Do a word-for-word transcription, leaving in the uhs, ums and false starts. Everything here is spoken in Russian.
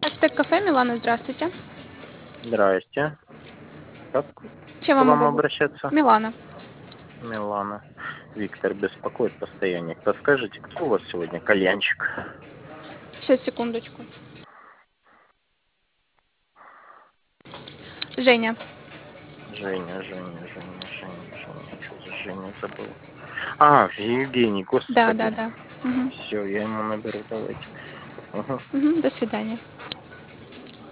Aztec кафе, Милана, здравствуйте. Здрасте. Как Чем к вам вам могу быть? обращаться? Милана. Милана. Виктор беспокоит постоянно. Подскажите, кто у вас сегодня кальянчик? Сейчас, секундочку. Женя. Женя, Женя, Женя, Женя, Женя. Что за Женя забыл? А, Евгений, Да, да, господи. да. Мгм. Все, я ему наберу, давайте. Угу. Мгм, до свидания.